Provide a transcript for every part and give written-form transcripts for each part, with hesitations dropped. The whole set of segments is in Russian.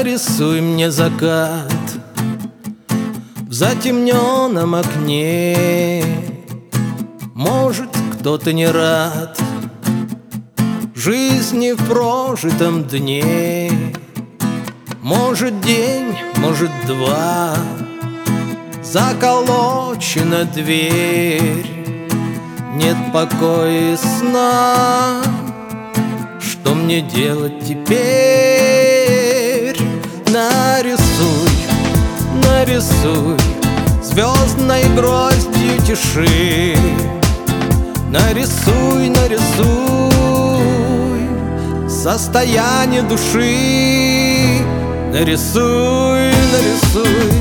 Нарисуй мне закат в затемненном окне. Может, кто-то не рад жизни в прожитом дне. Может, день, может, два, заколочена дверь, нет покоя и сна. Что мне делать теперь? Нарисуй, нарисуй звездной гроздью тиши. Нарисуй, нарисуй состояние души. Нарисуй, нарисуй.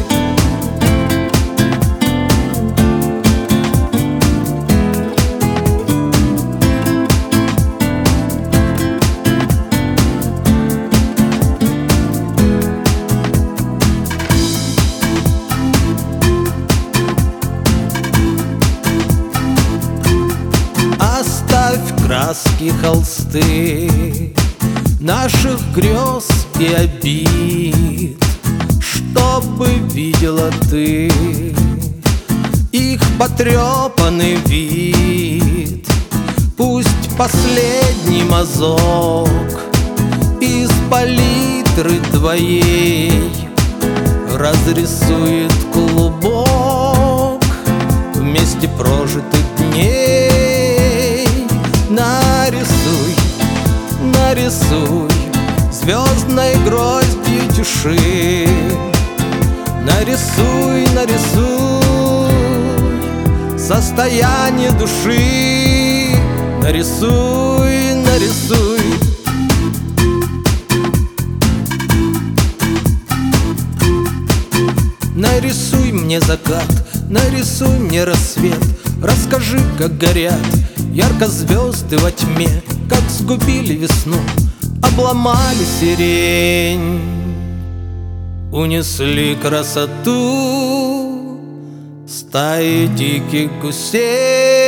Оставь краски, холсты наших грез и обид, чтобы видела ты их потрепанный вид. Пусть последний мазок из палитры твоей разрисует клубок вместе прожитых дней. Нарисуй, нарисуй звездной гроздью тиши. Нарисуй, нарисуй состояние души. Нарисуй, нарисуй. Нарисуй мне закат, нарисуй мне рассвет. Расскажи, как горят ярко звезды во тьме, как сгубили весну, обломали сирень, унесли красоту стаи диких гусей.